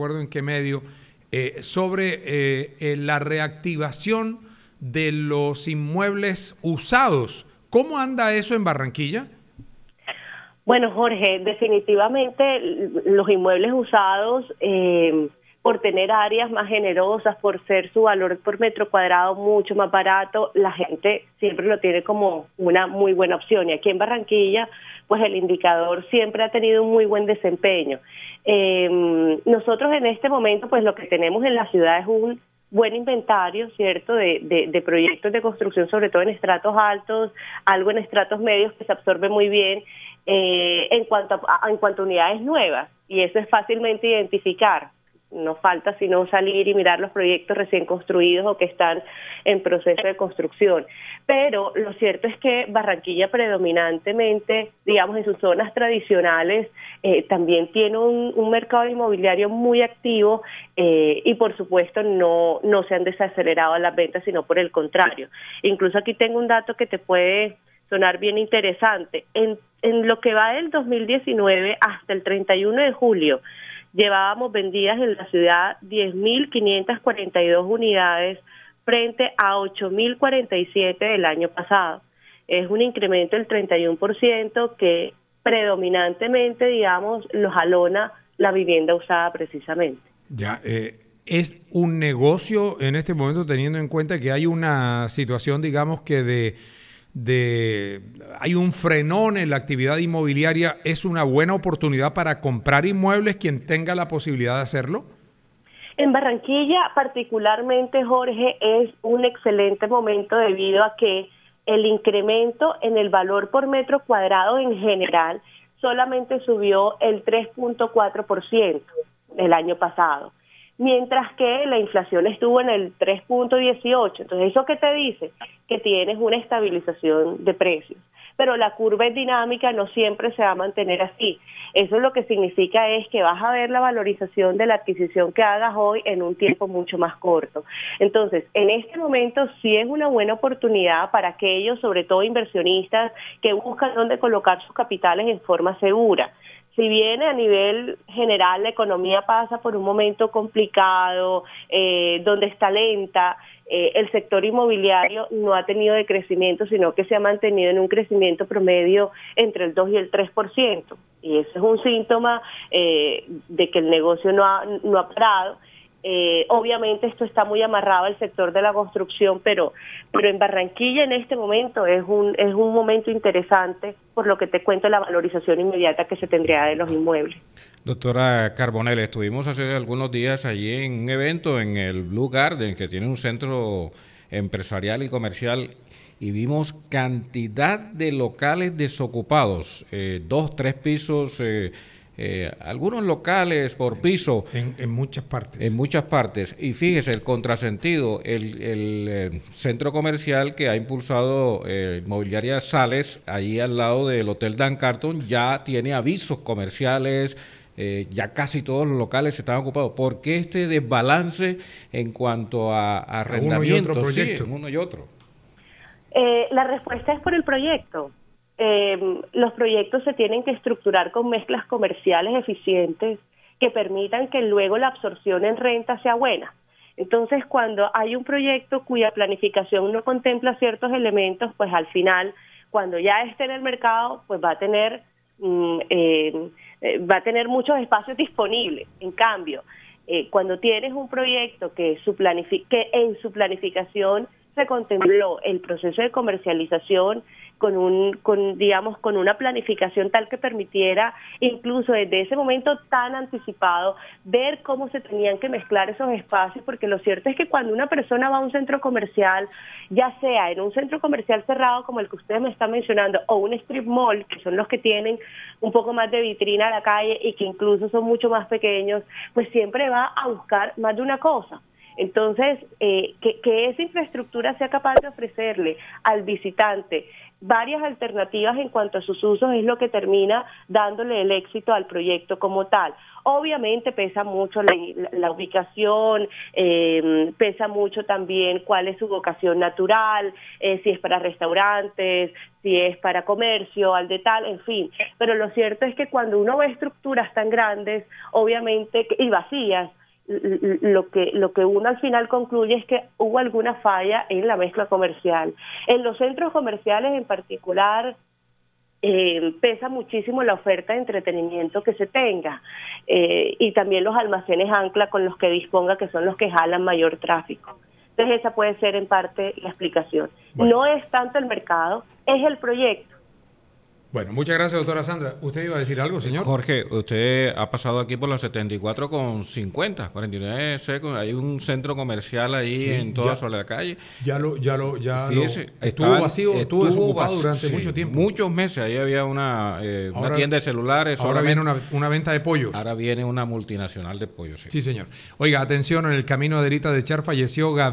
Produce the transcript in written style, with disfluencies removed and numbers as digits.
acuerdo en qué medio, sobre la reactivación de los inmuebles usados. ¿Cómo anda eso en Barranquilla? Bueno, Jorge, definitivamente los inmuebles usados, por tener áreas más generosas, por ser su valor por metro cuadrado mucho más barato, la gente siempre lo tiene como una muy buena opción. Y aquí en Barranquilla, pues el indicador siempre ha tenido un muy buen desempeño. Nosotros en este momento, pues lo que tenemos en la ciudad es un buen inventario, ¿cierto?, de proyectos de construcción, sobre todo en estratos altos, algo en estratos medios que se absorbe muy bien en cuanto a unidades nuevas, y eso es fácilmente identificar. No falta sino salir y mirar los proyectos recién construidos o que están en proceso de construcción. Pero lo cierto es que Barranquilla predominantemente, digamos, en sus zonas tradicionales, también tiene un mercado inmobiliario muy activo y por supuesto no se han desacelerado las ventas, sino por el contrario. Incluso aquí tengo un dato que te puede sonar bien interesante. En lo que va del 2019 hasta el 31 de julio, llevábamos vendidas en la ciudad 10.542 unidades frente a 8.047 del año pasado. Es un incremento del 31% que predominantemente, digamos, los jalona la vivienda usada precisamente. Ya, es un negocio en este momento, teniendo en cuenta que hay una situación, digamos, que hay un frenón en la actividad inmobiliaria. ¿Es una buena oportunidad para comprar inmuebles quien tenga la posibilidad de hacerlo? En Barranquilla particularmente, Jorge, es un excelente momento debido a que el incremento en el valor por metro cuadrado en general solamente subió el 3.4% el año pasado, mientras que la inflación estuvo en el 3.18%. Entonces, ¿eso qué te dice? Que tienes una estabilización de precios. Pero la curva es dinámica, no siempre se va a mantener así. Eso lo que significa es que vas a ver la valorización de la adquisición que hagas hoy en un tiempo mucho más corto. Entonces, en este momento sí es una buena oportunidad para aquellos, sobre todo inversionistas, que buscan dónde colocar sus capitales en forma segura. Si bien a nivel general la economía pasa por un momento complicado, donde está lenta, el sector inmobiliario no ha tenido decrecimiento, sino que se ha mantenido en un crecimiento promedio entre el 2 y el 3%. Y eso es un síntoma de que el negocio no ha parado. Obviamente esto está muy amarrado al sector de la construcción, pero en Barranquilla en este momento es un momento interesante, por lo que te cuento la valorización inmediata que se tendría de los inmuebles. Doctora Carbonell, estuvimos hace algunos días allí en un evento en el Blue Garden, que tiene un centro empresarial y comercial, y vimos cantidad de locales desocupados, 2, 3 pisos, algunos locales por piso. En muchas partes. En muchas partes. Y fíjese, el contrasentido, el centro comercial que ha impulsado Inmobiliaria Sales, ahí al lado del Hotel Dan Carton, ya tiene avisos comerciales, ya casi todos los locales están ocupados. ¿Por qué este desbalance en cuanto a arrendamientos? Uno y otro proyecto. Sí, uno y otro. La respuesta es por el proyecto. Los proyectos se tienen que estructurar con mezclas comerciales eficientes que permitan que luego la absorción en renta sea buena. Entonces, cuando hay un proyecto cuya planificación no contempla ciertos elementos, pues al final, cuando ya esté en el mercado, pues va a tener muchos espacios disponibles. En cambio, cuando tienes un proyecto que en su planificación se contempló el proceso de comercialización con una planificación tal que permitiera, incluso desde ese momento tan anticipado, ver cómo se tenían que mezclar esos espacios, porque lo cierto es que cuando una persona va a un centro comercial, ya sea en un centro comercial cerrado como el que ustedes me están mencionando, o un strip mall, que son los que tienen un poco más de vitrina a la calle y que incluso son mucho más pequeños, pues siempre va a buscar más de una cosa. Entonces, que esa infraestructura sea capaz de ofrecerle al visitante varias alternativas en cuanto a sus usos es lo que termina dándole el éxito al proyecto como tal. Obviamente pesa mucho la ubicación, pesa mucho también cuál es su vocación natural, si es para restaurantes, si es para comercio, al de tal, en fin. Pero lo cierto es que cuando uno ve estructuras tan grandes, obviamente, y vacías, lo que uno al final concluye es que hubo alguna falla en la mezcla comercial. En los centros comerciales en particular, pesa muchísimo la oferta de entretenimiento que se tenga y también los almacenes ancla con los que disponga, que son los que jalan mayor tráfico. Entonces esa puede ser en parte la explicación. Bueno. No es tanto el mercado, es el proyecto. Bueno, muchas gracias, doctora Sandra. ¿Usted iba a decir algo, señor? Jorge, usted ha pasado aquí por la 74 con 50, 49 secos. Hay un centro comercial ahí en toda la calle. Estuvo vacío, estuvo desocupado durante mucho tiempo. Muchos meses. Ahí había una tienda de celulares. Ahora viene una venta de pollos. Ahora viene una multinacional de pollos. Sí, señor. Oiga, atención, en el camino de Erita de Char falleció Gabriel.